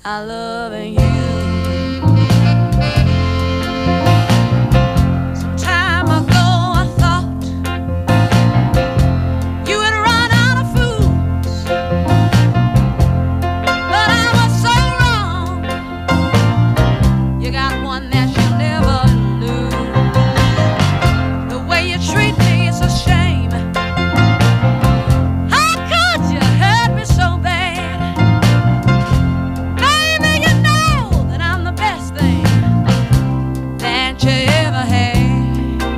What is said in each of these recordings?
I love you. Some time ago I thought you had run out of fools, but I was so wrong. You got one that you'll never lose. The way you treat me is a shame. How could you hurt me so bad? Baby, you know that I'm the best thing that you ever had.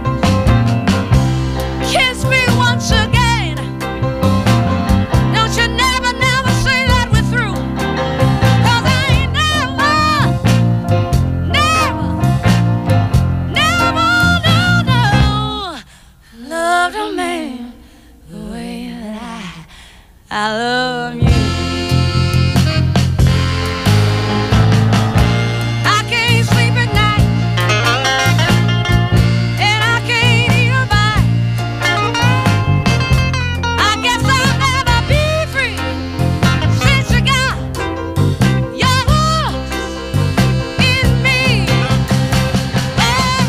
Kiss me once again. Don't you never, never say that we're through. 'Cause I ain't never, never, never, no, loved a man the way that I love you. I can't sleep at night, and I can't eat a bite. I guess I'll never be free since you got your hooks in me. Oh,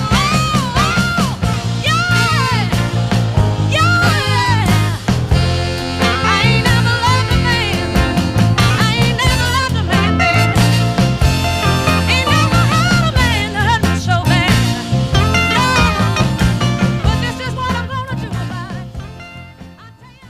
yeah, yeah. I ain't never loved a man. I ain't never loved a man, baby. Ain't never had a man that hurt me so bad. No, but this is what I'm gonna do about it. I tell you,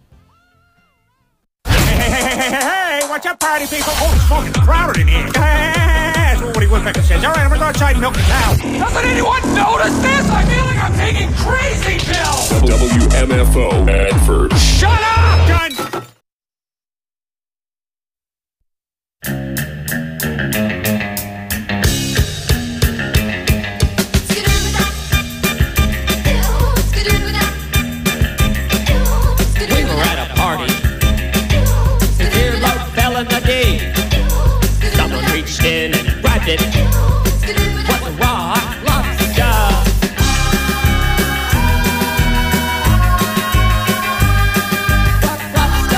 Hey, watch out, party people. Holy smoke, it's crowded in here. That's what Woody Woodpecker says. All right, I'm gonna go outside and milk the cow. Doesn't anyone notice this? I feel like I'm taking crazy pills! WMFO advert. Shut up! Done. We were at a party. The dear Lord fell in the day. Someone reached in and grabbed it. Was a raw lobster. What lobster?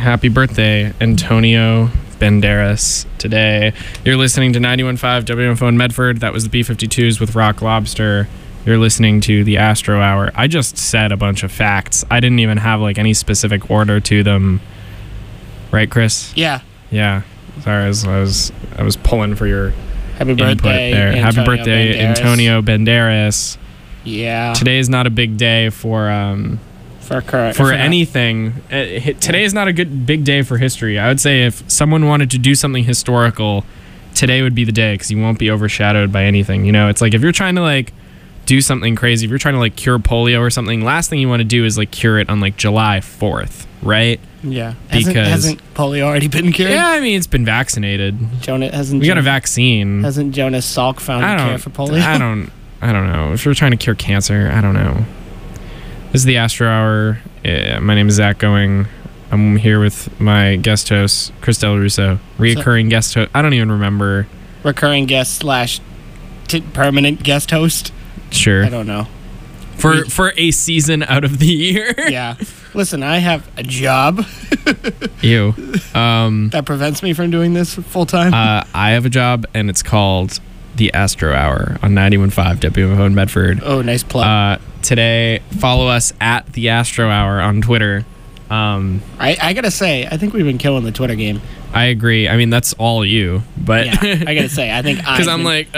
Happy birthday, Antonio Banderas. Today, you're listening to 91.5 WMFO in Medford. That was the B-52s with Rock Lobster. You're listening to the Astro Hour. I just said a bunch of facts. I didn't even have like any specific order to them. Right, Chris? Yeah. Yeah. Sorry, I was pulling for your Happy input birthday, there. Antonio Happy birthday, Banderas. Antonio Banderas. Yeah. Today is not a big day for anything. Today is not a big day for history. I would say if someone wanted to do something historical, today would be the day because you won't be overshadowed by anything. You know, it's like if you're trying to like do something crazy, if you're trying to like cure polio or something, last thing you want to do is like cure it on like July 4th, right? Yeah. Because hasn't polio already been cured? Yeah, I mean it's been vaccinated. We got a vaccine. Hasn't Jonas Salk found a cure for polio? I don't know. If you're trying to cure cancer, I don't know. This is the Astro Hour. My name is Zach Going. I'm here with my guest host, Chris Del Russo. Reoccurring guest host. I don't even remember. Recurring guest / permanent guest host? Sure. I don't know. For a season out of the year. Yeah. Listen, I have a job. Ew. That prevents me from doing this full time. I have a job, and it's called the Astro Hour on 91.5 WMFO in Medford. Oh, nice plug. Today, follow us at the Astro Hour on Twitter. I gotta say, I think we've been killing the Twitter game. I agree. I mean, that's all you, but yeah, I gotta say, I think because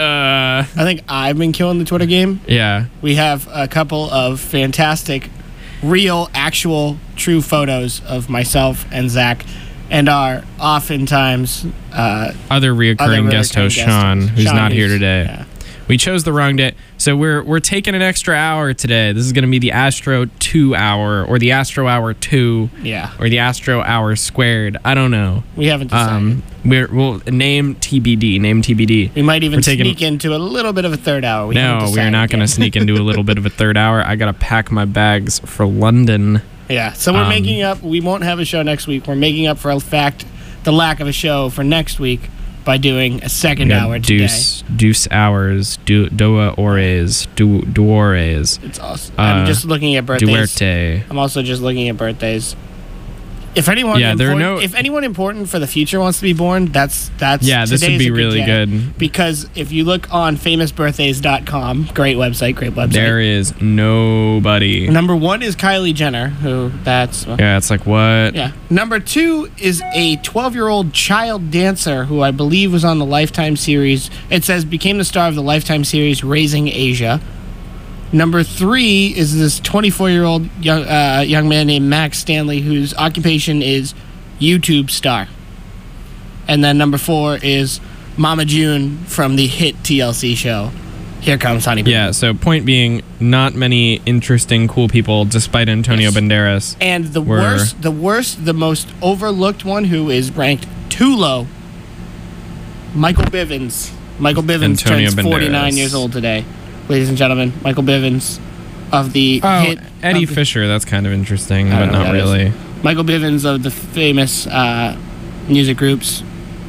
I think I've been killing the Twitter game. Yeah, we have a couple of fantastic, real, actual, true photos of myself and Zach, and our oftentimes other reoccurring guest host Sean, who's not here today. Yeah. We chose the wrong day, so we're taking an extra hour today. This is going to be the Astro 2 Hour, or the Astro Hour 2, or the Astro Hour Squared. I don't know. We haven't decided. We'll name TBD. Name TBD. We might even sneak into a little bit of a third hour. We're not going to sneak into a little bit of a third hour. I got to pack my bags for London. Yeah, so we're making up. We won't have a show next week. We're making up for the lack of a show for next week by doing a second hour today. Deuce hours, Doa Ores, Duores. It's awesome. I'm just looking at birthdays. Duerte. I'm also just looking at birthdays. If anyone, if anyone important for the future wants to be born, that's this would be really good. Because if you look on famousbirthdays.com, great website. There is nobody. Number 1 is Kylie Jenner, it's like what? Yeah. Number 2 is a 12-year-old child dancer who I believe was on the Lifetime series. It says became the star of the Lifetime series Raising Asia. Number 3 is this 24-year-old young man named Max Stanley, whose occupation is YouTube star. And then number 4 is Mama June from the hit TLC show Here Comes Honey Boo. Yeah, so point being, not many interesting, cool people, despite Antonio Banderas. And the most overlooked one, who is ranked too low, Michael Bivins. Michael Bivins turns 49 years old today. Ladies and gentlemen, Michael Bivins of the hit... Eddie Fisher, that's kind of interesting, but not really. Michael Bivins of the famous music groups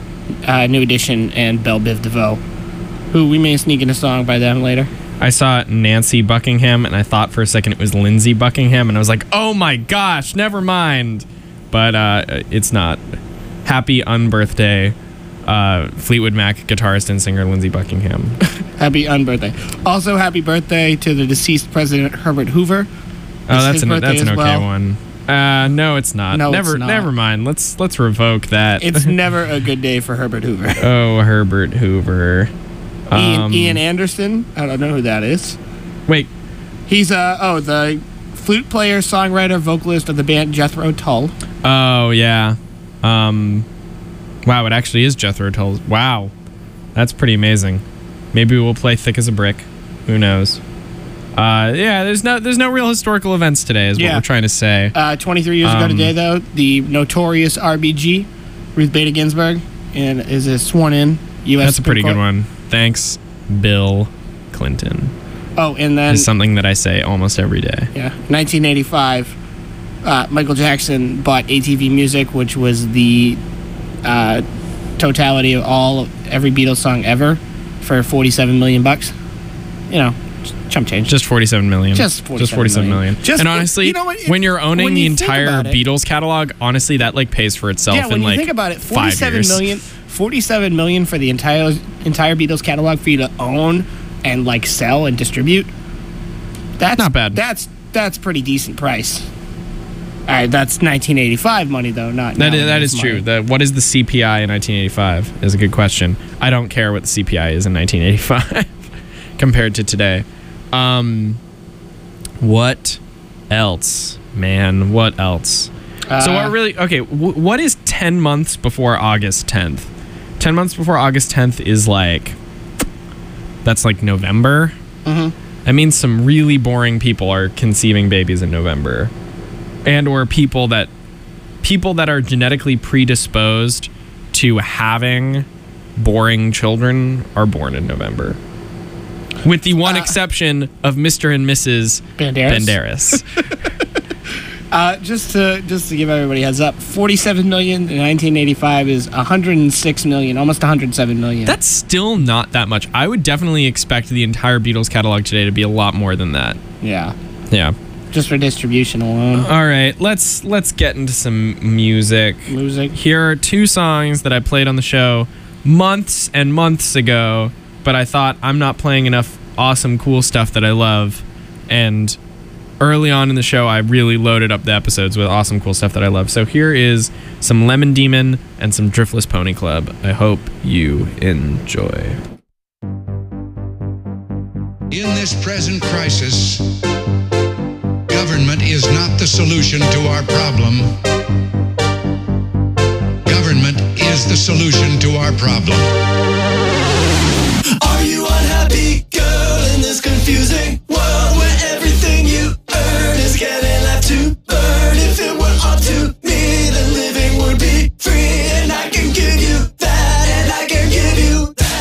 New Edition and Belle Biv DeVoe, who we may sneak in a song by them later. I saw Nancy Buckingham, and I thought for a second it was Lindsey Buckingham, and I was like, oh my gosh, never mind. But it's not. Happy unbirthday, Fleetwood Mac guitarist and singer Lindsey Buckingham. Happy unbirthday. Also, happy birthday to the deceased President Herbert Hoover. That's an okay one. No, it's not. No, it's not. Never mind. Let's revoke that. It's never a good day for Herbert Hoover. Oh, Herbert Hoover. Ian Anderson. I don't know who that is. Wait. He's the flute player, songwriter, vocalist of the band Jethro Tull. Oh yeah. Wow, it actually is Jethro Tull. Wow, that's pretty amazing. Maybe we'll play Thick as a Brick. Who knows? There's no real historical events today, is what we're trying to say. 23 years ago today, though, the notorious RBG, Ruth Bader Ginsburg, is a sworn-in U.S. That's a pretty Supreme Court. good one. Thanks, Bill Clinton. Oh, and then... is something that I say almost every day. Yeah. 1985, Michael Jackson bought ATV Music, which was the totality of every Beatles song ever, for $47 million. You know, Chump change. Just 47 million. Just 47 million. Just and for- honestly, you know what, when you're owning when the you think entire about it- Beatles catalog, honestly, that like pays for itself Yeah, when in you like think about it, 5 years. 47 million for the entire Beatles catalog for you to own and like sell and distribute. That's Not bad. That's pretty decent price. All right, that's 1985 money though, not That nowadays is money. true. What is the CPI in 1985 is a good question. I don't care what the CPI is in 1985 compared to today. What else, man? What else? So what really? Okay, what is 10 months before August 10th? 10 months before August 10th is like, that's like November. That means some really boring people are conceiving babies in November, and or people that are genetically predisposed to having boring children are born in November. With the one exception of Mr. and Mrs. Banderas. Just to give everybody a heads up, 47 million in 1985 is 106 million, almost 107 million. That's still not that much. I would definitely expect the entire Beatles catalog today to be a lot more than that. Yeah, Yeah. just for distribution alone. All right, let's get into some music. Music. Here are 2 songs that I played on the show months and months ago, but I thought I'm not playing enough awesome, cool stuff that I love. And early on in the show, I really loaded up the episodes with awesome, cool stuff that I love. So here is some Lemon Demon and some Driftless Pony Club. I hope you enjoy. In this present crisis, government is not the solution to our problem. Government is the solution to our problem. Are you unhappy, girl, in this confusing world where everything you earn is getting left to burn? If it were up to me, then living would be free, and I can give you that, and I can give you that.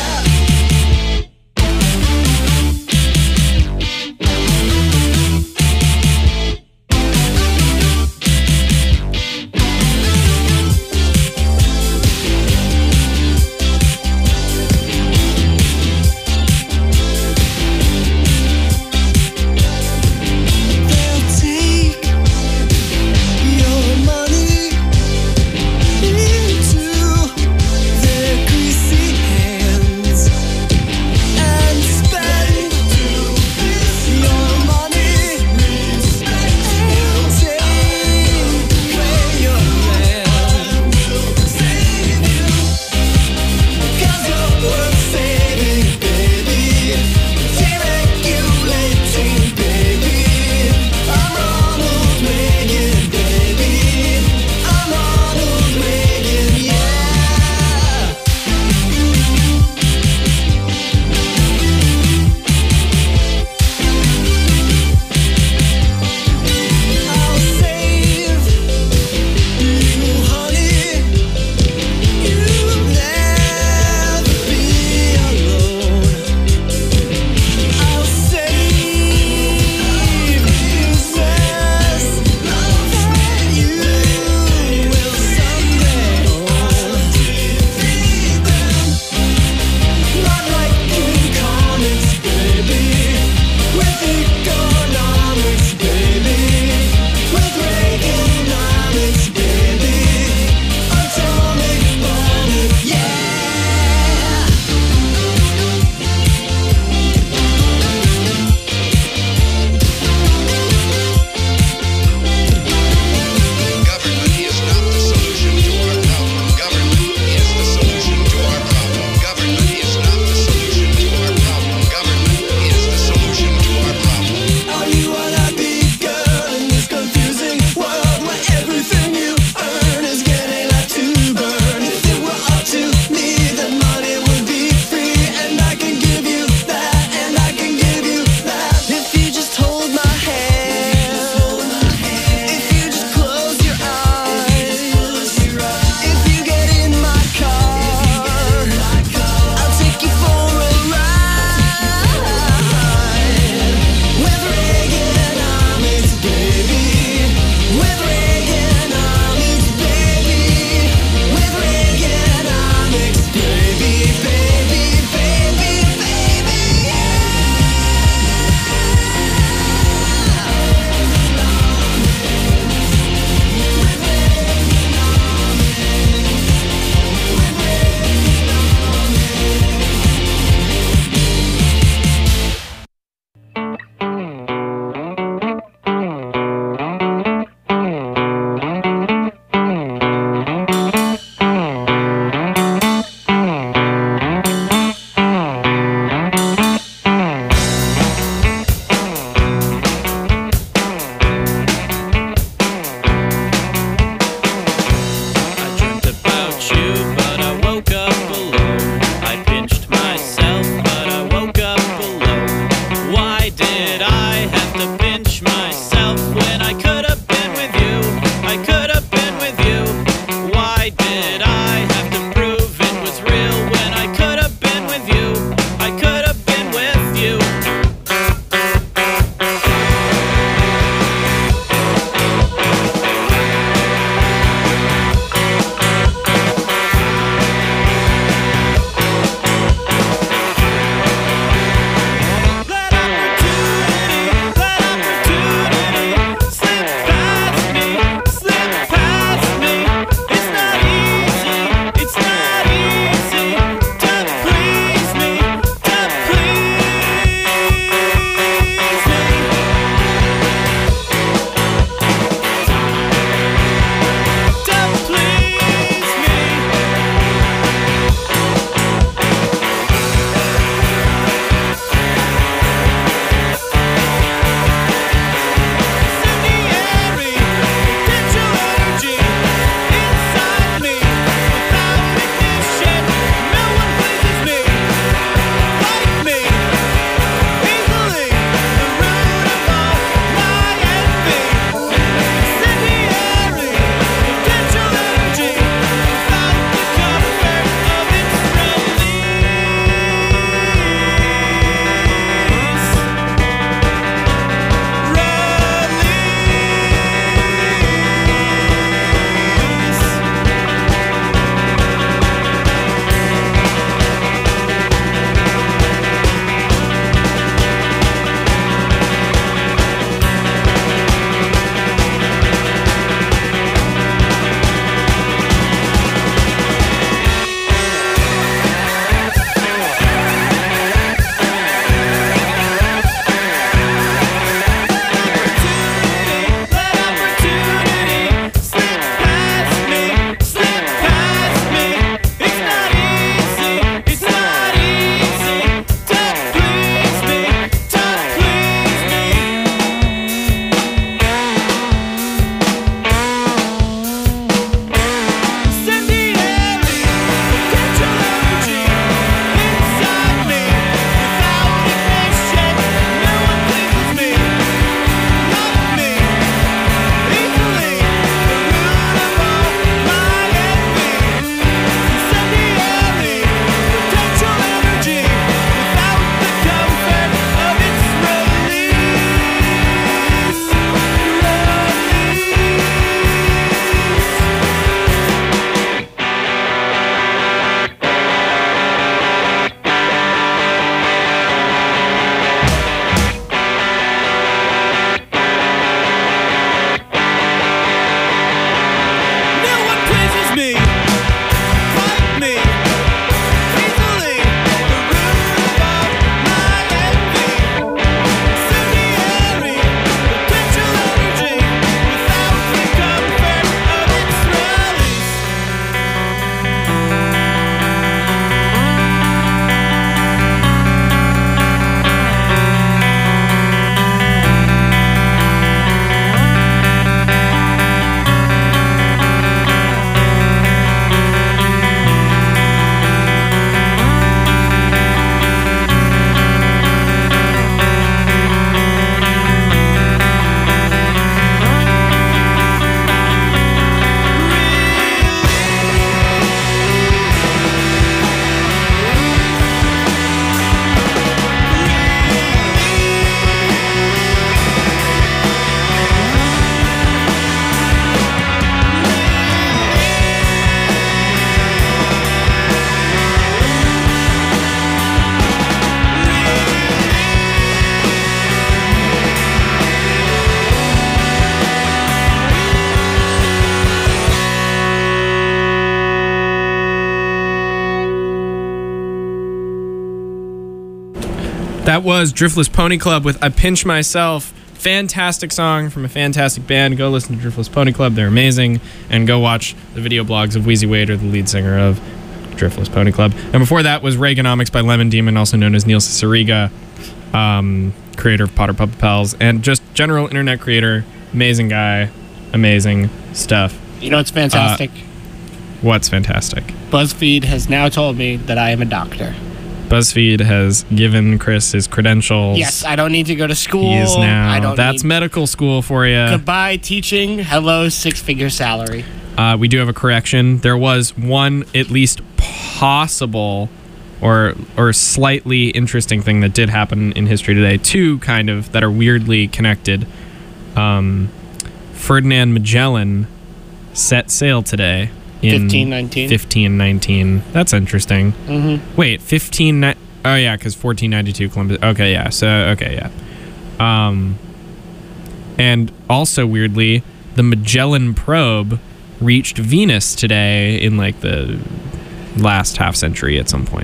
That was Driftless Pony Club with I Pinch Myself. Fantastic song from a fantastic band. Go listen to Driftless Pony Club. They're amazing. And go watch the video blogs of Wheezy Wader, the lead singer of Driftless Pony Club. And before that was Reaganomics by Lemon Demon, also known as Neil Ciceriga, creator of Potter Puppet Pals, and just general internet creator. Amazing guy. Amazing stuff. You know what's fantastic? What's fantastic? BuzzFeed has now told me that I am a doctor. BuzzFeed has given Chris his credentials. Yes, I don't need to go to school. He is now. I don't That's need... medical school for you. Goodbye teaching. Hello, 6-figure salary. We do have a correction. There was one at least possible or slightly interesting thing that did happen in history today. Two kind of that are weirdly connected. Ferdinand Magellan set sail today. In 1519. That's interesting. Mm-hmm. Wait, 15... Oh, yeah, because 1492 Columbus... Okay, yeah. So, okay, yeah. And also, weirdly, the Magellan probe reached Venus today in, like, the last half century at some point.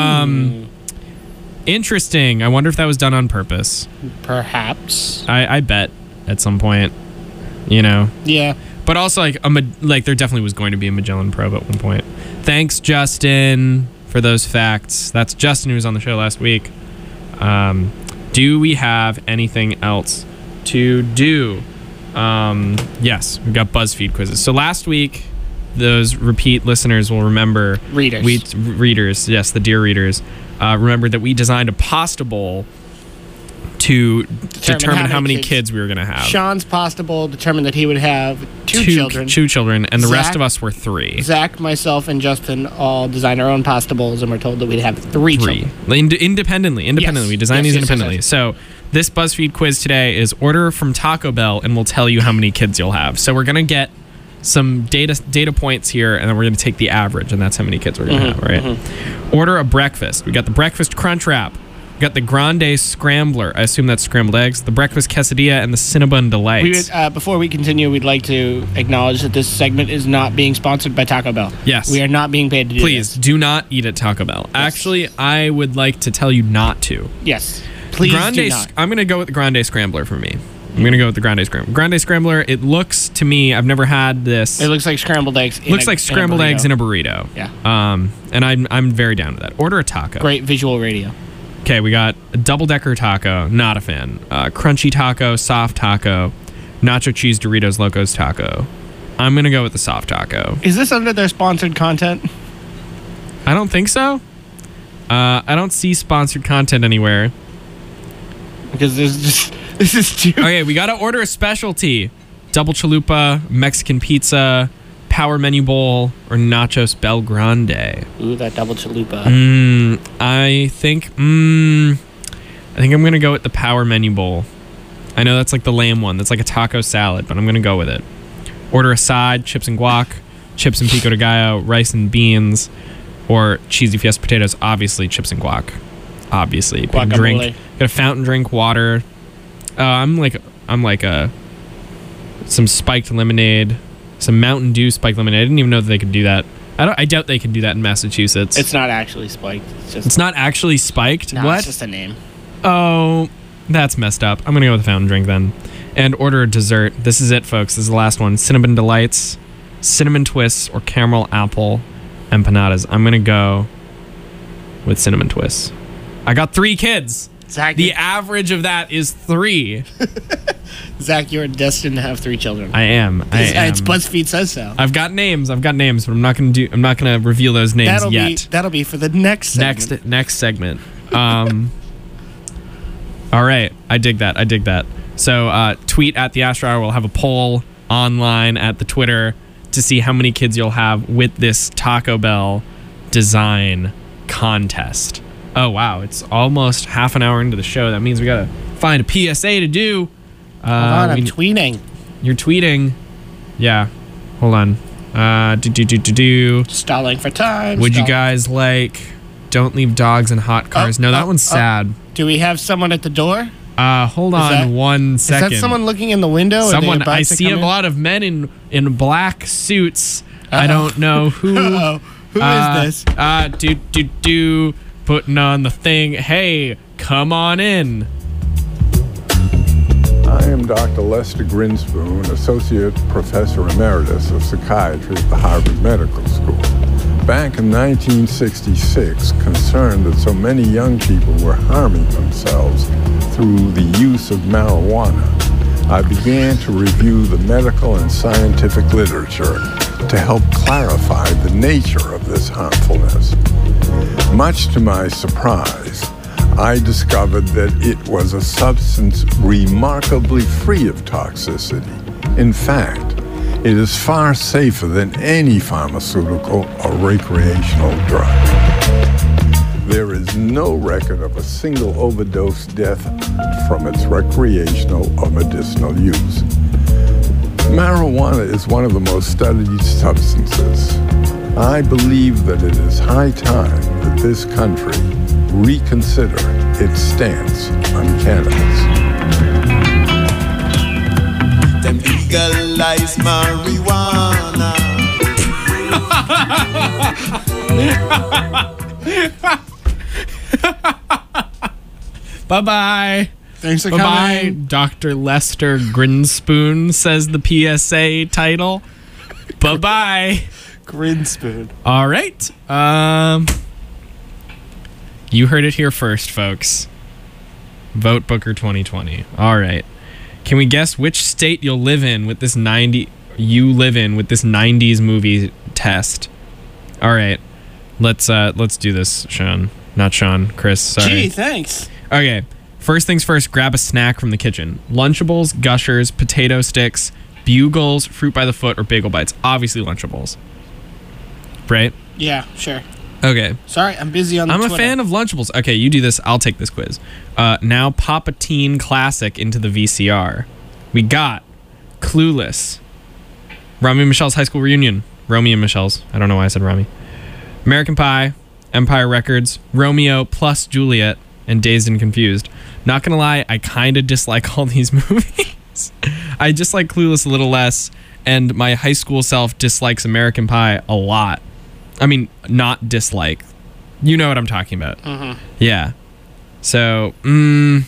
Interesting. I wonder if that was done on purpose. Perhaps. I bet at some point. You know? Yeah. But also, like there definitely was going to be a Magellan probe at one point. Thanks, Justin, for those facts. That's Justin who was on the show last week. Do we have anything else to do? Yes, we've got BuzzFeed quizzes. So last week, those repeat listeners will remember... Readers, yes, the dear readers. Remember that we designed a pasta bowl to determine how many kids we were going to have. Sean's pasta bowl determined that he would have two children, and the rest of us were 3. Zach, myself, and Justin all designed our own pasta bowls, and we're told that we'd have 3 children. Independently. Yes. We designed these independently. Yes. So this BuzzFeed quiz today is order from Taco Bell, and we'll tell you how many kids you'll have. So we're going to get some data points here, and then we're going to take the average, and that's how many kids we're going to have, right? Mm-hmm. Order a breakfast. We got the breakfast crunch wrap. We got the Grande Scrambler. I assume that's scrambled eggs. The breakfast quesadilla and the Cinnabon Delights. Before we continue, we'd like to acknowledge that this segment is not being sponsored by Taco Bell. Yes. We are not being paid to do Please, this. do not eat at Taco Bell. Yes. Actually, I would like to tell you not to. Yes. Please do not. I'm going to go with the Grande Scrambler for me. I'm going to go with the Grande Scrambler. Grande Scrambler, it looks to me, I've never had this. It looks like scrambled eggs scrambled eggs in a burrito. Yeah. And I'm very down with that. Order a taco. Great visual radio. Okay, we got a double-decker taco. Not a fan. Crunchy taco, soft taco, nacho cheese Doritos Locos taco. I'm going to go with the soft taco. Is this under their sponsored content? I don't think so. I don't see sponsored content anywhere. Because this is too... Okay, we got to order a specialty. Double chalupa, Mexican pizza, power menu bowl, or nachos Bel Grande. Ooh, that double chalupa. I think I'm going to go with the power menu bowl. I know that's like the lamb one. That's like a taco salad, but I'm going to go with it. Order a side, chips and guac, chips and pico de gallo, rice and beans, or cheesy fiesta potatoes. Obviously, chips and guac. Obviously. Got a drink. Got a fountain drink, water. I'm like some spiked lemonade. Some Mountain Dew spiked lemonade. I didn't even know that they could do that. I doubt they can do that in Massachusetts. It's not actually spiked. It's not actually spiked? No, what? It's just a name. Oh, that's messed up. I'm going to go with a fountain drink then. And order a dessert. This is it, folks. This is the last one. Cinnamon Delights, cinnamon twists, or caramel apple empanadas. I'm going to go with cinnamon twists. I got 3 kids. Zach, the average of that is 3. Zach, you're destined to have 3 children. I am. It's BuzzFeed says so. I've got names, but I'm not gonna reveal those names yet. That'll be for the next segment. Next segment. All right, I dig that. So tweet at the Astro Hour. We'll have a poll online at the Twitter to see how many kids you'll have with this Taco Bell design contest. Oh wow, it's almost half an hour into the show. That means we gotta find a PSA to do. Hold on, I'm tweeting. You're tweeting. Yeah. Hold on. Stalling for time. Would you guys like Don't Leave Dogs in Hot Cars? No, that one's sad. Do we have someone at the door? Hold on 1 second. Is that someone looking in the window? Someone. I see a lot of men in black suits. I don't know who. Who is this? Putting on the thing. Hey, come on in. I am Dr. Lester Grinspoon, Associate Professor Emeritus of Psychiatry at the Harvard Medical School. Back in 1966, concerned that so many young people were harming themselves through the use of marijuana, I began to review the medical and scientific literature to help clarify the nature of this harmfulness. Much to my surprise, I discovered that it was a substance remarkably free of toxicity. In fact, it is far safer than any pharmaceutical or recreational drug. There is no record of a single overdose death from its recreational or medicinal use. Marijuana is one of the most studied substances. I believe that it is high time that this country reconsider its stance on cannabis. Them legalize marijuana. Bye-bye. Thanks for Bye-bye, coming. Dr. Lester Grinspoon, says the PSA title. Bye-bye. Grinspoon. All right. You heard it here first, folks. Vote Booker 2020. All right. Can we guess which state you'll live in with this 90s movie test? All right. Let's do this, Sean. Not Sean, Chris. Sorry. Gee, thanks. Okay. First things first, grab a snack from the kitchen. Lunchables, Gushers, potato sticks, Bugles, Fruit by the Foot, or Bagel Bites. Obviously Lunchables. Right? Yeah, sure. Okay. Sorry, I'm busy on the I'm Twitter. a fan of Lunchables. Okay, you do this. I'll take this quiz. Now pop a teen classic into the VCR. We got Clueless, Rami and Michelle's High School Reunion, Romy and Michelle's. I don't know why I said Rami. American Pie, Empire Records, Romeo plus Juliet, and Dazed and Confused. Not gonna lie, I kind of dislike all these movies. I just like Clueless a little less, and my high school self dislikes American Pie a lot. I mean, not dislike. You know what I'm talking about. Mm-hmm. Yeah. So, I'm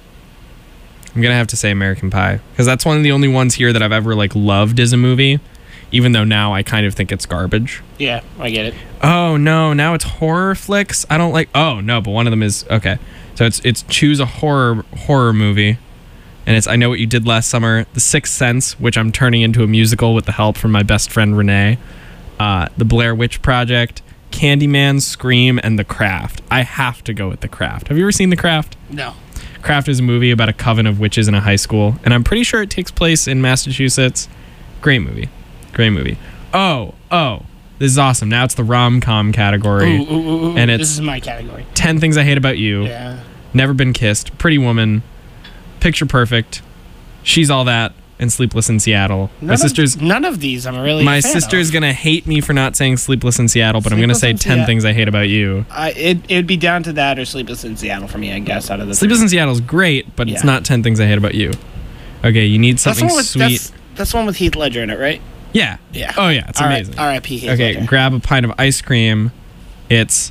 gonna have to say American Pie, because that's one of the only ones here that I've ever like loved as a movie, even though now I kind of think it's garbage. Yeah, I get it. Oh no, now it's horror flicks. I don't like. Oh no, but one of them is okay. So it's choose a horror movie, and it's I Know What You Did Last Summer, The Sixth Sense, which I'm turning into a musical with the help from my best friend Renee, The Blair Witch Project, Candyman, Scream, and The Craft. I have to go with The Craft. Have you ever seen The Craft? No. Craft is a movie about a coven of witches in a high school, and I'm pretty sure it takes place in Massachusetts. Great movie. Great movie. Oh, this is awesome. Now it's the rom-com category. Ooh. And it's This is my category. 10 Things I Hate About You. Yeah. Never Been Kissed. Pretty Woman. Picture Perfect. She's All That. And Sleepless in Seattle. None of these I'm really My a fan sister's of. going to hate me for not saying Sleepless in Seattle, but I'm going to say 10 Things I Hate About You. It'd be down to that or Sleepless in Seattle for me, I guess, out of the Sleepless in Seattle's great, but it's Yeah. not 10 Things I Hate About You. Okay, you need something sweet. That's the one with Heath Ledger in it, right? Yeah. Yeah. Oh, yeah. It's amazing. R.I.P. Heath Okay, Ledger. grab a pint of ice cream. It's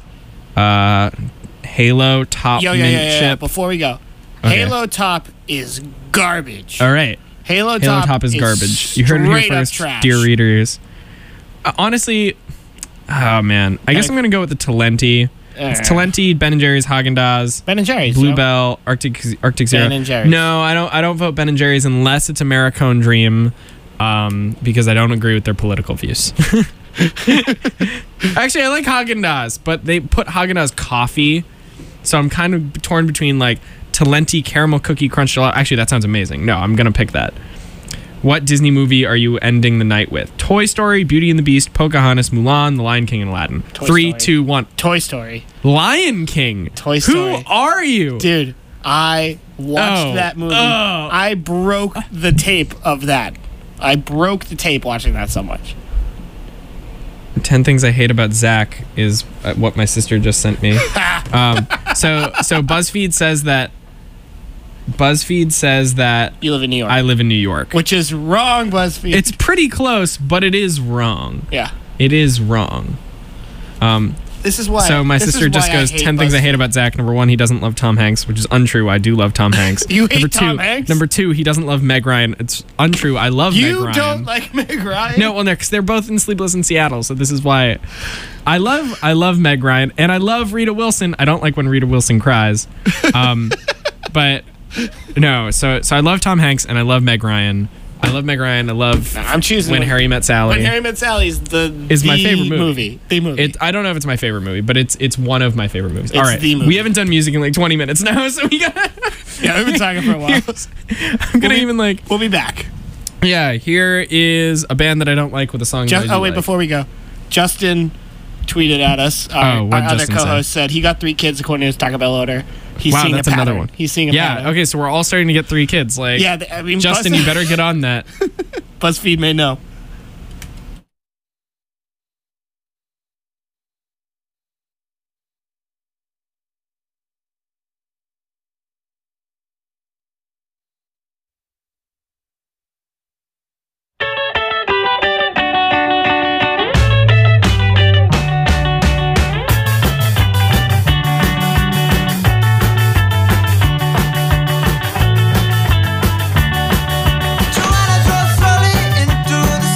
Halo Top Mint Yeah. Chip. Before we go, Okay. Halo Top is garbage. All right. Halo Top Top is garbage. You heard it here straight up first, trash. dear readers. Honestly, oh man, I guess I'm gonna go with the Talenti. It's Talenti, Ben and Jerry's, Haagen-Dazs, Ben and Jerry's, Bluebell, Arctic Zero. Ben and Jerry's. No, I don't vote Ben and Jerry's unless it's Americone Dream, because I don't agree with their political views. Actually, I like Haagen-Dazs, but they put Haagen-Dazs coffee, so I'm kind of torn between like Talenti caramel cookie crunch gelato. Actually, that sounds amazing. No, I'm gonna pick that. What Disney movie are you ending the night with? Toy Story, Beauty and the Beast, Pocahontas, Mulan, The Lion King, and Aladdin. Toy 3, Story. 2, 1. Toy Story. Lion King. Toy Story. Who are you? Dude, I watched Oh. that movie. Oh. I broke the tape of that. I broke the tape watching that so much. 10 Things I Hate About Zach is what my sister just sent me. So BuzzFeed says that You live in New York. I live in New York. Which is wrong, BuzzFeed. It's pretty close, but it is wrong. Yeah. It is wrong. This is why. So my this is sister just why I goes, hate 10 things I BuzzFeed. hate about Zach. Number 1, he doesn't love Tom Hanks, which is untrue. I do love Tom Hanks. You hate number Tom 2, Hanks? Number 2, he doesn't love Meg Ryan. It's untrue. I love Meg Ryan. You don't like Meg Ryan? No, well, no, because they're both in Sleepless in Seattle, so this is why. I love Meg Ryan, and I love Rita Wilson. I don't like when Rita Wilson cries. But no, so I love Tom Hanks, and I love Meg Ryan. I love Meg Ryan. I love I'm choosing When Harry Met Sally. When Harry Met Sally is my favorite movie. The movie. I don't know if it's my favorite movie, but it's one of my favorite movies. It's All right, the movie. we haven't done music in like 20 minutes now, so we got. Yeah, we've been talking for a while. I'm gonna We'll be back. Yeah, here is a band that I don't like with a song. that I do like. Before we go, Justin tweeted at us. Our what'd other Justin co-host said he got 3 kids according to his Taco Bell order. He's Wow, seeing that's a pattern. another one. He's seeing a Yeah, pattern. okay, so we're all starting to get 3 kids. Like, Yeah, I mean, Justin, you better get on that. BuzzFeed may know. Joanna drove slowly into the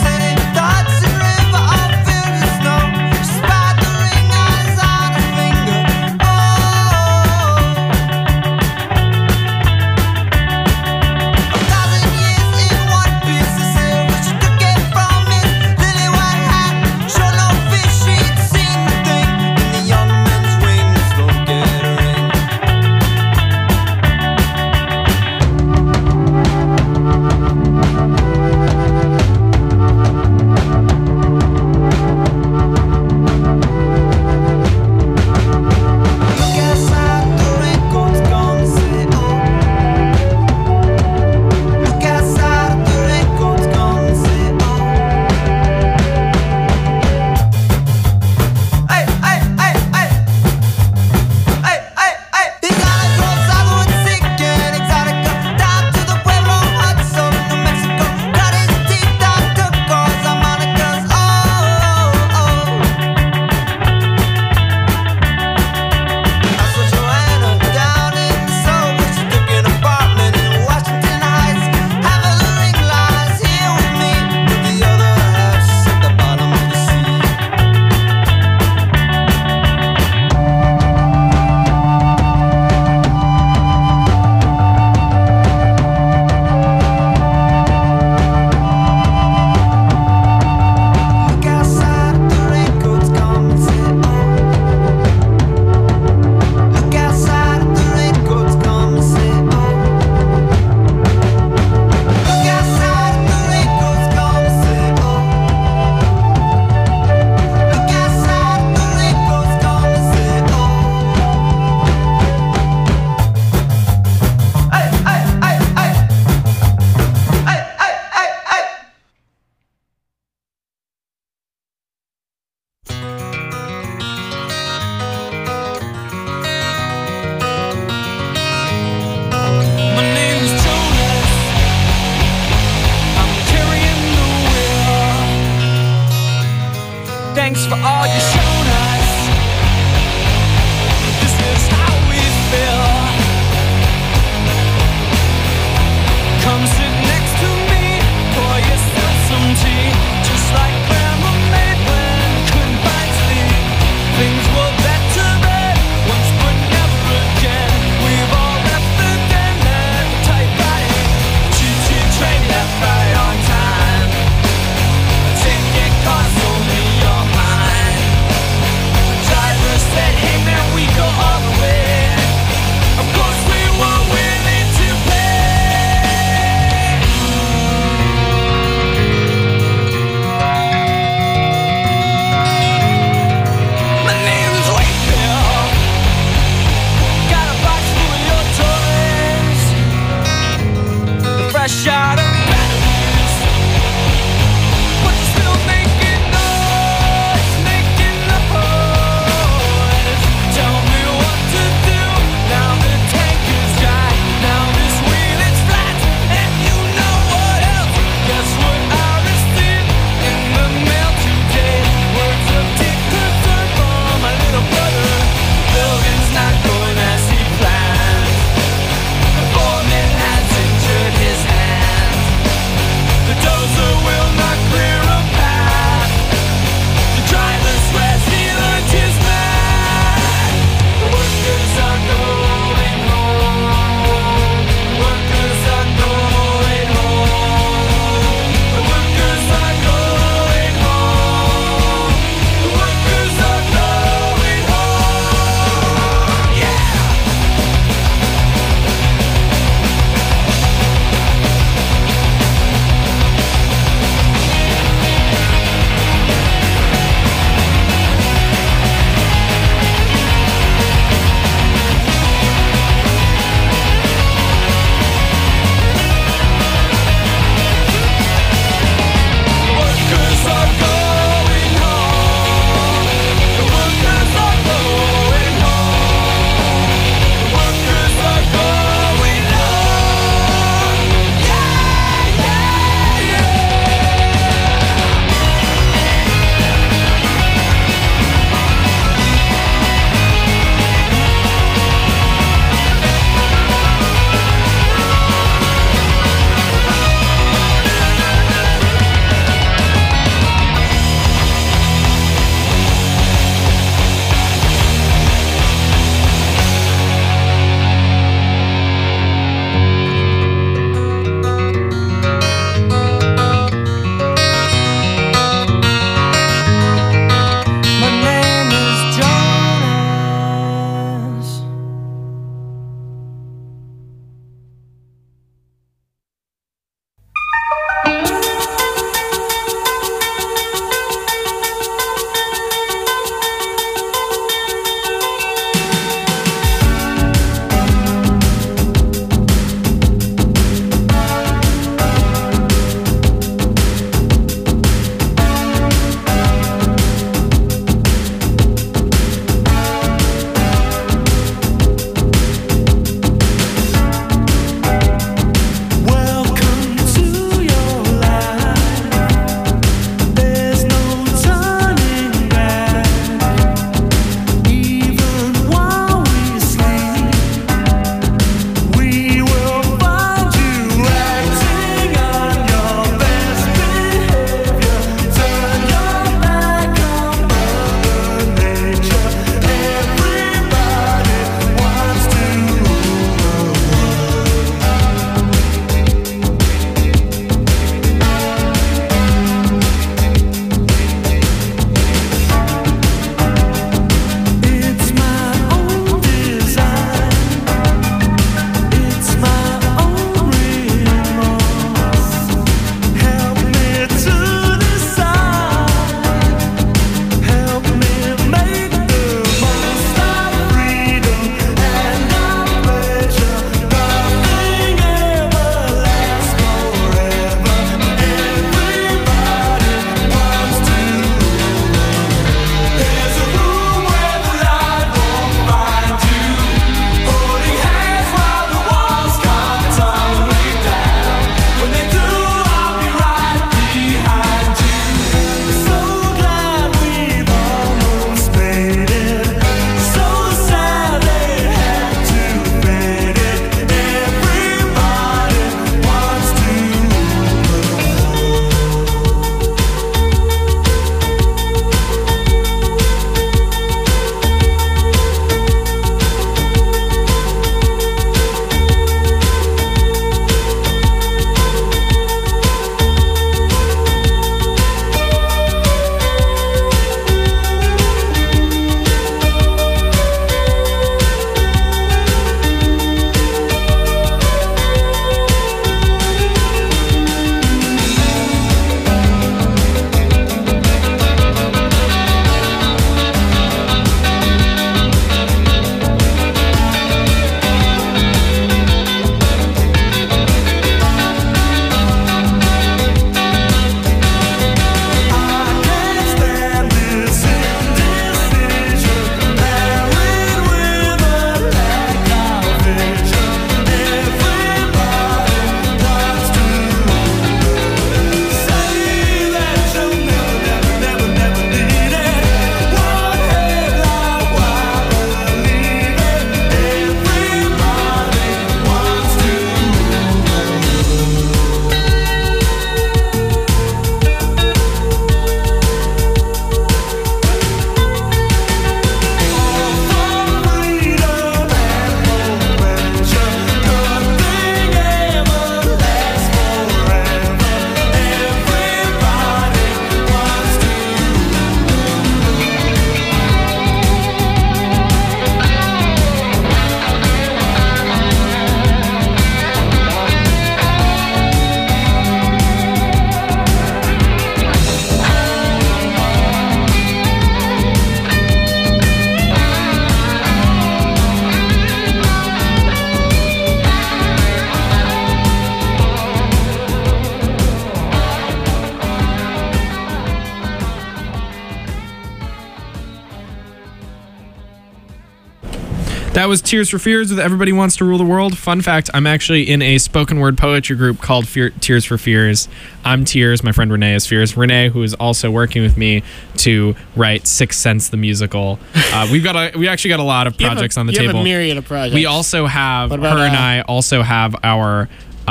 That was Tears for Fears with Everybody Wants to Rule the World. Fun fact, I'm actually in a spoken word poetry group called Tears for Fears. I'm Tears, my friend Renee is Fears. Renee, who is also working with me to write Sixth Sense the musical. We actually got a lot of projects on the you table. have a myriad of projects. We also have, What about, her and I also have our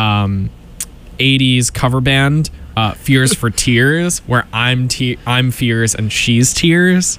80s cover band, Fears for Tears, where I'm Fears and she's Tears.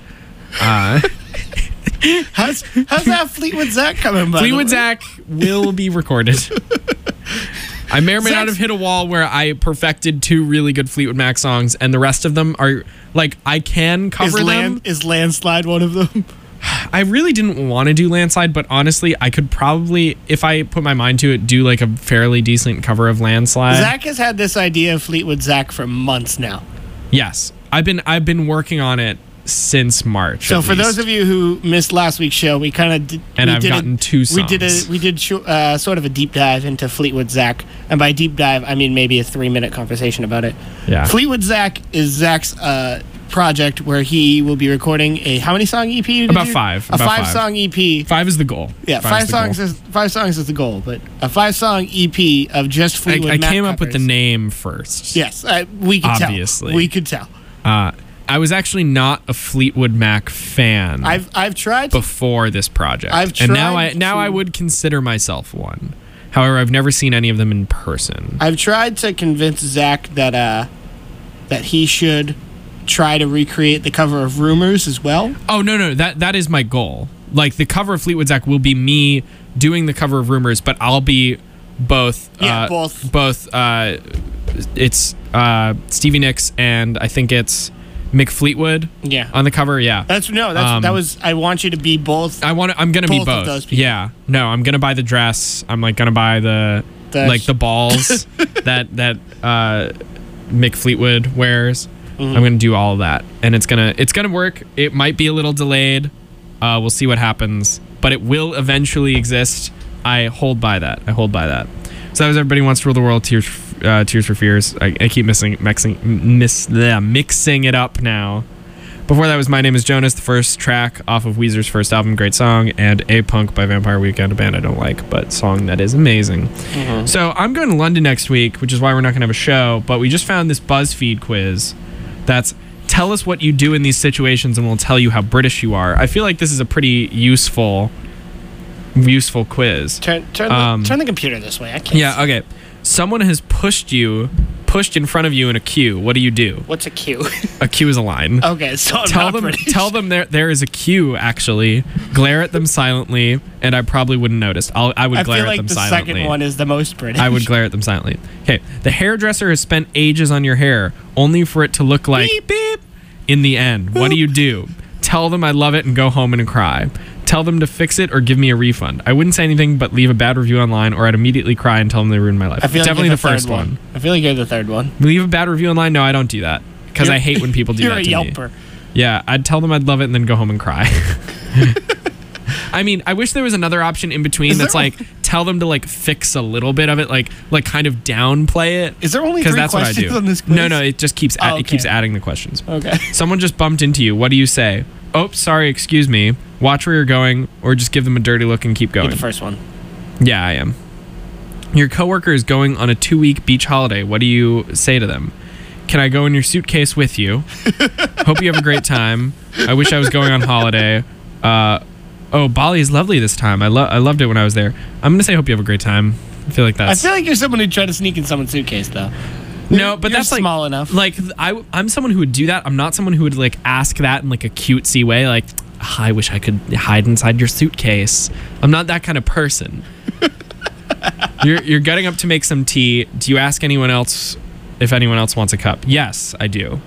How's that Fleetwood Zach coming by? Fleetwood Zach will be recorded. I may or may not have hit a wall where I perfected 2 really good Fleetwood Mac songs, and the rest of them are, like, I can cover them. Is Landslide one of them? I really didn't want to do Landslide, but honestly, I could probably, if I put my mind to it, do, like, a fairly decent cover of Landslide. Zach has had this idea of Fleetwood Zach for months now. Yes. I've been working on it since March. So for those of you who missed last week's show, we kind of did. And I've gotten 2 songs. We did sort of a deep dive into Fleetwood Zach, and by deep dive I mean maybe a 3-minute conversation about it. Yeah. Fleetwood Zach is Zach's project where he will be recording a how many song EP? About 5. A 5-song EP. 5 is the goal. Yeah, 5 songs is the goal, but a 5-song EP of just Fleetwood I Mac came up with the covers. name first. Yes, we could Obviously. tell. We could tell. I was actually not a Fleetwood Mac fan. I've tried before this project. I've and now tried I would consider myself one. However, I've never seen any of them in person. I've tried to convince Zach that he should try to recreate the cover of Rumors as well. Oh no, that is my goal. Like, the cover of Fleetwood Zach will be me doing the cover of Rumors, but I'll be both. Both. It's Stevie Nicks and I think it's Mick Fleetwood. Yeah. On the cover, yeah. That was. I want you to be both. I'm gonna be both both. of those people. Yeah. No, I'm gonna buy the dress. I'm like gonna buy the balls that Mick Fleetwood wears. I'm gonna do all of that, and it's gonna work. It might be a little delayed. We'll see what happens, but it will eventually exist. I hold by that. So that was Everybody Wants to Rule the World. Tears for Fears. I keep mixing it up now. Before that was My Name is Jonas, the first track off of Weezer's first album, great song, and A Punk by Vampire Weekend, a band I don't like, but song that is amazing. So I'm going to London next week, which is why we're not going to have a show, but we just found this BuzzFeed quiz that's tell us what you do in these situations and we'll tell you how British you are. I feel like this is a pretty useful quiz. Turn the computer this way. I can't. Yeah, okay. Someone has pushed in front of you in a queue. What do you do? What's a queue? A queue is a line. Okay, so tell them there is a queue, actually. Glare at them silently, and I probably wouldn't notice. I would glare at them silently. I feel like the second one is the most British. I would glare at them silently. Okay. The hairdresser has spent ages on your hair, only for it to look like beep, beep in the end. What do you do? Tell them I love it and go home and cry. Tell them to fix it or give me a refund. I wouldn't say anything but leave a bad review online, or I'd immediately cry and tell them they ruined my life. I feel Definitely like the first one. I feel like you're the third one. Leave a bad review online? No, I don't do that. Because I hate when people do that to You're a me. Yelper. Yeah, I'd tell them I'd love it and then go home and cry. I mean, I wish there was another option in between that's like, tell them to like fix a little bit of it, like kind of downplay it. Is there only 3 that's questions what I do. on this quiz? No, it just keeps Oh, okay. it keeps adding the questions. Okay. Someone just bumped into you. What do you say? Oh, sorry, excuse me. Watch where you're going, or just give them a dirty look and keep going. You're the first one. Yeah, I am. Your coworker is going on a 2-week beach holiday. What do you say to them? Can I go in your suitcase with you? Hope you have a great time. I wish I was going on holiday. Oh, Bali is lovely this time. I loved it when I was there. I'm going to say hope you have a great time. I feel like that's... I feel like you're someone who tried to sneak in someone's suitcase, though. No, but you're that's like small enough. Like I'm someone who would do that. I'm not someone who would like ask that in like a cutesy way. Like, I wish I could hide inside your suitcase. I'm not that kind of person. You're getting up to make some tea. Do you ask anyone else if anyone else wants a cup? Yes, I do.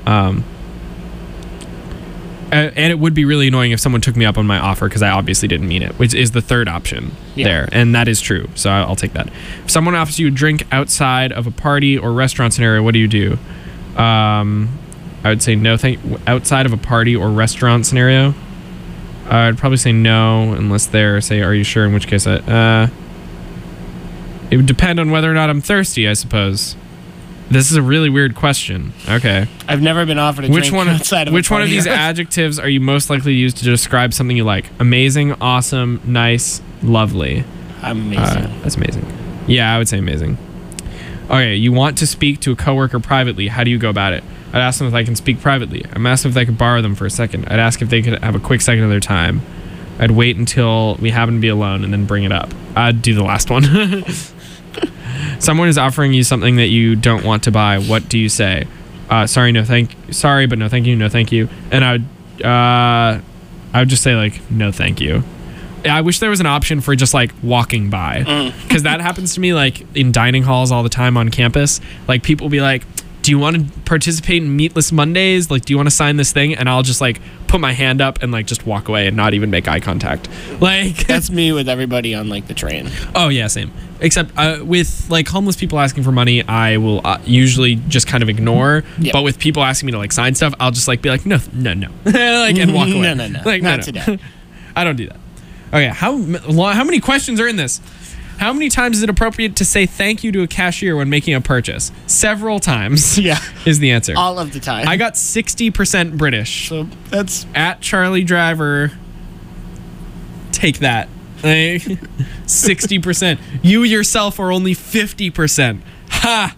And it would be really annoying if someone took me up on my offer because I obviously didn't mean it, which is the third option there. And that is true. So I'll take that. If someone offers you a drink outside of a party or restaurant scenario, what do you do? I would say no. Outside of a party or restaurant scenario, I'd probably say no unless they're say, are you sure? In which case, it would depend on whether or not I'm thirsty, I suppose. This is a really weird question. Okay. I've never been offered a Which drink one? outside of Which a one of party. these adjectives are you most likely to use to describe something you like? Amazing, awesome, nice, lovely. Amazing. That's amazing. Yeah, I would say amazing. Okay, you want to speak to a coworker privately. How do you go about it? I'd ask them if I can speak privately. I'm asked if I could borrow them for a second. I'd ask if they could have a quick second of their time. I'd wait until we happen to be alone and then bring it up. I'd do the last one. Someone is offering you something that you don't want to buy. What do you say? Sorry, but no thank you, no thank you. And I would just say like, no thank you. I wish there was an option for just like walking by, because that happens to me like in dining halls all the time on campus. Like people will be like, do you want to participate in Meatless Mondays? Like, do you want to sign this thing? And I'll just like put my hand up and like just walk away and not even make eye contact. Like That's me with everybody on like the train. Oh yeah, same. Except with like homeless people asking for money, I will usually just kind of ignore. Yep. But with people asking me to like sign stuff, I'll just like be like, no, like and walk away. No. Like, Not today. I don't do that. Okay, how many questions are in this? How many times is it appropriate to say thank you to a cashier when making a purchase? Several times. Yeah. Is the answer. All of the time. I got 60% British. So that's At Charlie Driver. Take that. Like, 60%. You yourself are only 50%. Ha!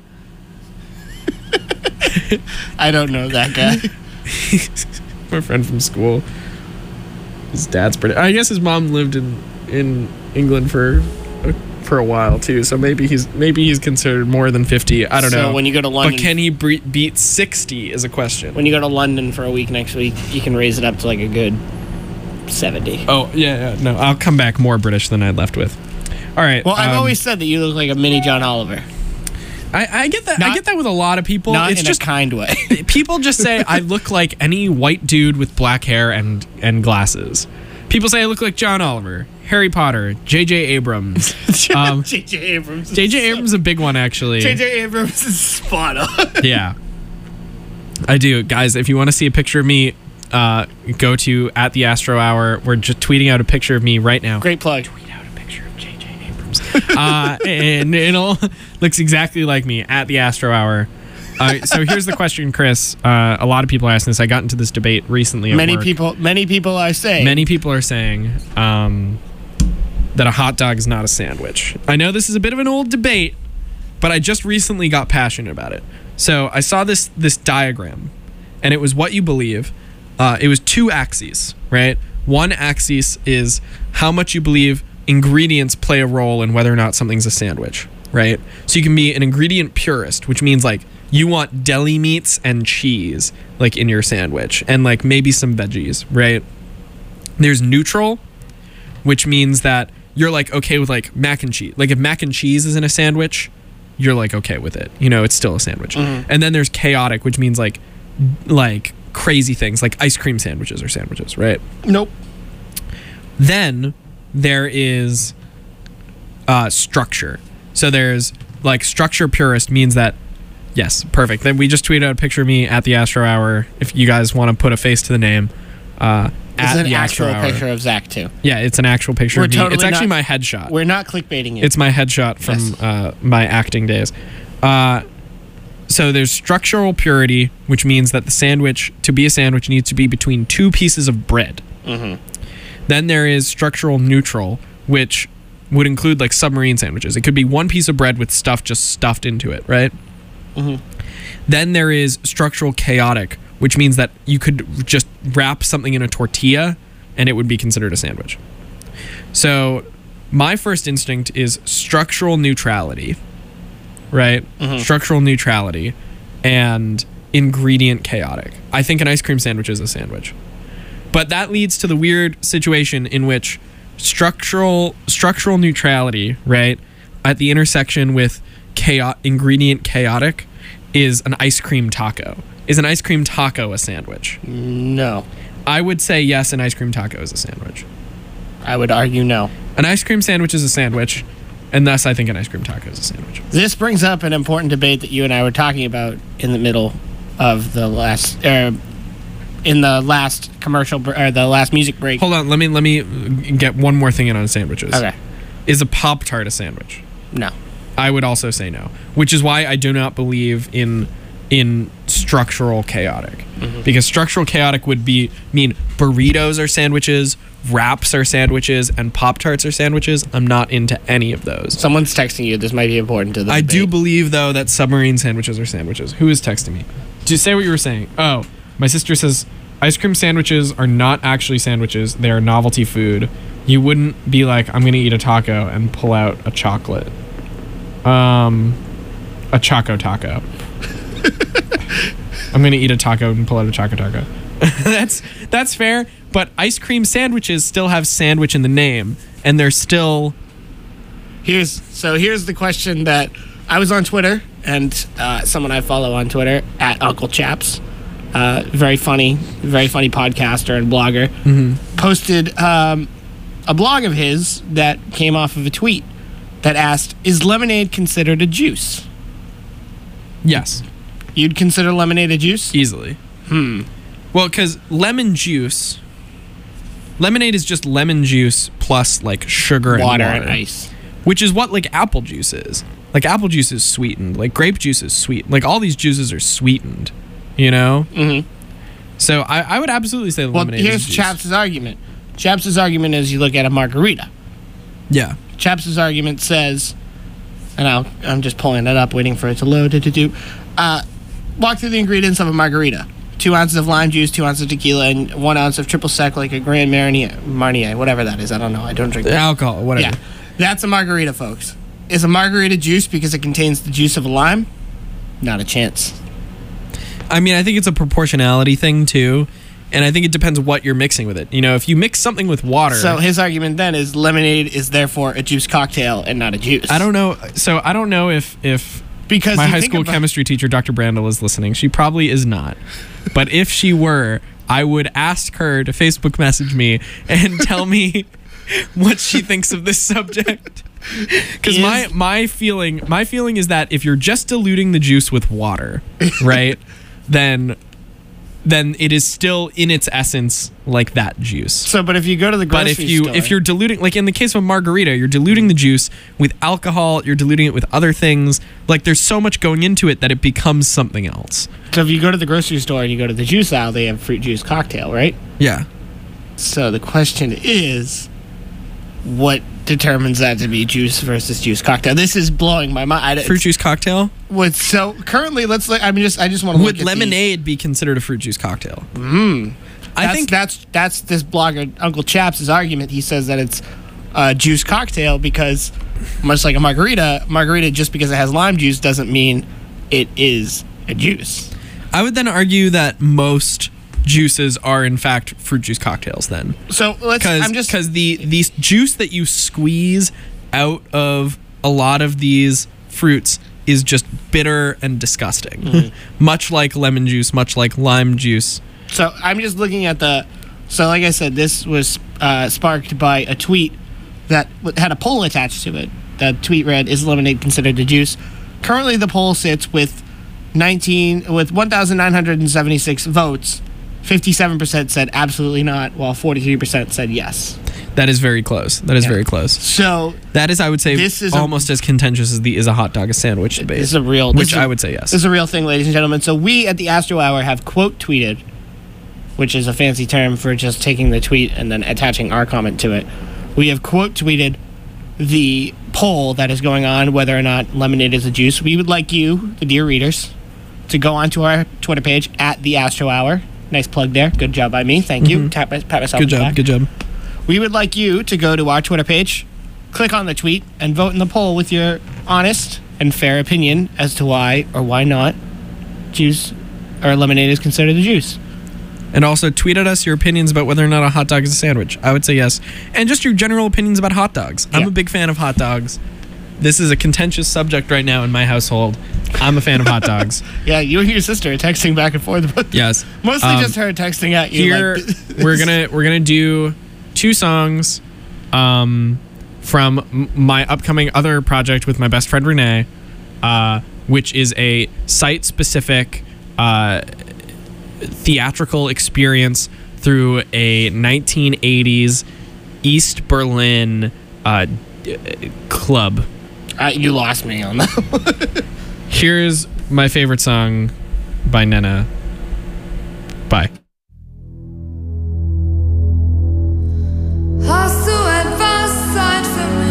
I don't know that guy. My friend from school. His dad's British. I guess his mom lived in England for a while too, so maybe he's considered more than 50. I don't know. So when you go to London, but can he beat 60 is a question. when you go to London for a week next week, you can raise it up to like a good 70. Oh yeah, no, I'll come back more British than I left with. All right. Well, I've always said that you look like a mini John Oliver. I get that. I get that with a lot of people. Not It's in just a kind way. people just say I look like any white dude with black hair and glasses. People say I look like John Oliver, Harry Potter, J.J. Abrams. J.J. Abrams. J.J. Abrams is a big one, actually. J.J. Abrams is spot on. Yeah. I do. Guys, if you want to see a picture of me, go to @theastrohour. We're just tweeting out a picture of me right now. Great plug. Tweet out a picture of J.J. Abrams. And it'll looks exactly like me, @theastrohour. So here's the question, Chris. A lot of people are asking this. I got into this debate recently at Many work. people are saying. Many people are saying that a hot dog is not a sandwich. I know this is a bit of an old debate, but I just recently got passionate about it. So I saw this diagram, and it was what you believe. It was two axes, right? One axis is how much you believe ingredients play a role in whether or not something's a sandwich, right? So you can be an ingredient purist, which means like you want deli meats and cheese like in your sandwich and like maybe some veggies, right? There's neutral, which means that you're like okay with like mac and cheese. Like if mac and cheese is in a sandwich, you're like okay with it. You know, it's still a sandwich. Mm-hmm. And then there's chaotic, which means like crazy things like ice cream sandwiches or sandwiches, right? Nope. Then there is structure. So there's like structure purist means that yes, perfect. Then we just tweeted out a picture of me at the Astro Hour. If you guys want to put a face to the name, It's at an the Astro actual Hour. picture of Zach too. Yeah, it's an actual picture We're of me. totally It's actually not- my headshot. We're not clickbaiting it. It's my headshot from my acting days. So there's structural purity, which means that the sandwich, to be a sandwich, needs to be between two pieces of bread. Mm-hmm. Then there is structural neutral, which would include like submarine sandwiches. It could be one piece of bread with stuff just stuffed into it, right? Mm-hmm. Then there is structural chaotic, which means that you could just wrap something in a tortilla and it would be considered a sandwich. So my first instinct is structural neutrality, right? Mm-hmm. Structural neutrality and ingredient chaotic. I think an ice cream sandwich is a sandwich. But that leads to the weird situation in which structural neutrality, right, at the intersection with ingredient chaotic is an ice cream taco. Is an ice cream taco a sandwich? No. I would say yes, an ice cream taco is a sandwich. I would argue no. An ice cream sandwich is a sandwich, and thus I think an ice cream taco is a sandwich. This brings up an important debate that you and I were talking about in the middle of the last, in the last commercial or the last music break. Hold on, let me get one more thing in on sandwiches. Okay. Is a Pop-Tart a sandwich? No. I would also say no, which is why I do not believe in structural chaotic, because structural chaotic would mean burritos are sandwiches, wraps are sandwiches, and Pop-Tarts are sandwiches. I'm not into any of those. Someone's texting you. This might be important to the I do debate. believe, though, that submarine sandwiches are sandwiches. Who is texting me? Do you say what you were saying? Oh, my sister says ice cream sandwiches are not actually sandwiches. They are novelty food. You wouldn't be like, I'm going to eat a taco and pull out a chocolate. A Choco Taco. I'm going to eat a taco and pull out a Choco Taco. That's fair, but ice cream sandwiches still have sandwich in the name, and they're still... Here's the question that I was on Twitter, and someone I follow on Twitter, at Uncle Chaps, very funny podcaster and blogger, posted a blog of his that came off of a tweet that asked, is lemonade considered a juice? Yes. You'd consider lemonade a juice? Easily. Well, because lemonade is just lemon juice plus like sugar and water and ice, which is what like apple juice is. Like apple juice is sweetened, like grape juice is sweet. Like all these juices are sweetened, you know? So I would absolutely say lemonade here's is juice. Chaps' argument. Chaps' argument is you look at a margarita. Yeah. Chaps' argument says, and I'm just pulling it up, waiting for it to load. Walk through the ingredients of a margarita. 2 ounces of lime juice, 2 ounces of tequila, and 1 ounce of triple sec, like a Grand Marnier, whatever that is. I don't know. I don't drink that. Alcohol, whatever. Yeah, that's a margarita, folks. Is a margarita juice because it contains the juice of a lime? Not a chance. I mean, I think it's a proportionality thing too, and I think it depends what you're mixing with it. You know, if you mix something with water... So his argument then is lemonade is therefore a juice cocktail and not a juice. I don't know. So I don't know if because my high school chemistry teacher, Dr. Brandel, is listening. She probably is not. But if she were, I would ask her to Facebook message me and tell me what she thinks of this subject. Because my feeling is that if you're just diluting the juice with water, right, then it is still in its essence like that juice. So, but if you go to the grocery store, if you're diluting, like in the case of a margarita, you're diluting the juice with alcohol, you're diluting it with other things. Like there's so much going into it that it becomes something else. So if you go to the grocery store and you go to the juice aisle, they have fruit juice cocktail, right? Yeah. So the question is, what determines that to be juice versus juice cocktail? This is blowing my mind. Fruit juice cocktail? So currently, I just want to. Would lemonade be considered a fruit juice cocktail? I think that's this blogger Uncle Chaps' argument. He says that it's a juice cocktail because, much like a margarita just because it has lime juice doesn't mean it is a juice. I would then argue that most juices are in fact fruit juice cocktails then. So because the juice that you squeeze out of a lot of these fruits is just bitter and disgusting. Much like lemon juice, much like lime juice. So I'm just looking at so like I said, this was sparked by a tweet that had a poll attached to it. The tweet read, is lemonade considered a juice? Currently the poll sits with 1,976 votes. 57% said absolutely not, while 43% said yes. That is very close. Very close. So that is, I would say, almost as contentious as the is a hot dog a sandwich debate. This is a real, I would say yes. This is a real thing, ladies and gentlemen. So we at the Astro Hour have quote tweeted, which is a fancy term for just taking the tweet and then attaching our comment to it. We have quote tweeted the poll that is going on whether or not lemonade is a juice. We would like you, the dear readers, to go onto our Twitter page at the Astro Hour. Nice plug there. Good job by me. Thank you. Pat myself on the back. Good job. We would like you to go to our Twitter page, click on the tweet, and vote in the poll with your honest and fair opinion as to why or why not juice or lemonade is considered a juice. And also tweet at us your opinions about whether or not a hot dog is a sandwich. I would say yes. And just your general opinions about hot dogs. I'm a big fan of hot dogs. This is a contentious subject right now in my household. I'm a fan of hot dogs. Yeah, you and your sister are texting back and forth about this. Yes. Mostly just her texting at you. Here, we're gonna do 2 songs from my upcoming other project with my best friend Renee, which is a site-specific theatrical experience through a 1980s East Berlin club. You lost me on that. Here's my favorite song by Nena. Bye.